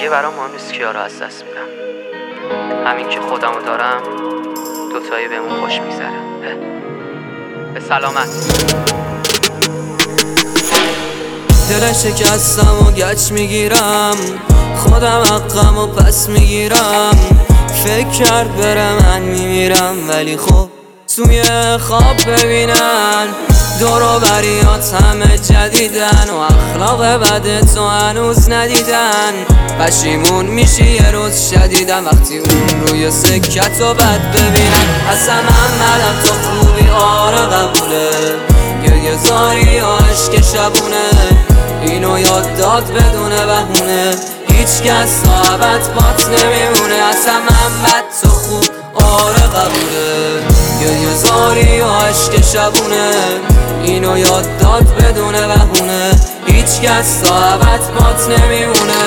دیگه برام مهم نیست کیا رو از دست میدم. همین که خودمو دارم دوتایی بهمون خوش میگذره. به سلامت. دل شکستم و گچ میگیرم، خودم حقم و پس میگیرم. فکر کرد بره من میمیرم، ولی خب توی خواب ببینن دور و بریات همه جدیدن و اخلاق بد تو هنوز ندیدن. پشیمون میشی یه روز شدیدن وقتی اون روی سکت و بد ببینن. اصلا محمدم تو خوبی آره قبوله، گریه زاری و عشق شبونه، اینو یاد داد بدون بهونه، هیچ کس تا ابد بات نمیمونه. اصلا محمد تو خوب آره قبوله، گریه زاری و عشق شبونه، اینو یاد داد بدون بهونه، هیچ کس تا ابد بات نمیمونه.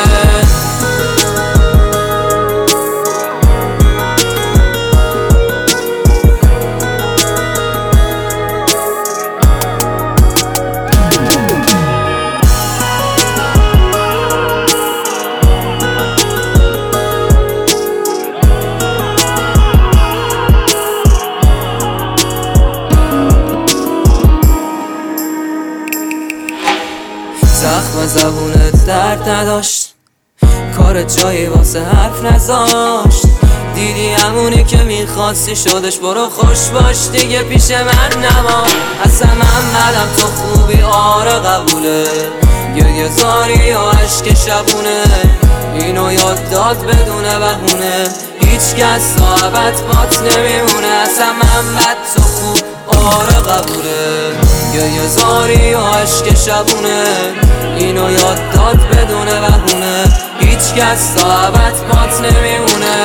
زخم زبونت درد نداشت، کار جایی واسه حرف نذاشت. دیدی همونی که میخواستی شدش، برو خوش باش دیگه پیش من نما. اصلا محمدم تو خوبی آره قبوله، گریه زاری و عشق شبونه، اینو یاد داد بدون بهونه، هیچ کس تا ابد بات نمیمونه. اصلا محمد تو خوب آره قبوله، گریه زاری و عشق شبونه، اینو یاد داد بدون بهونه، هیچ کس تا ابد بات نمیمونه.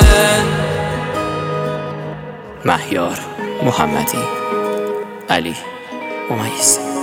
مهیار محمدی، علی ممیز.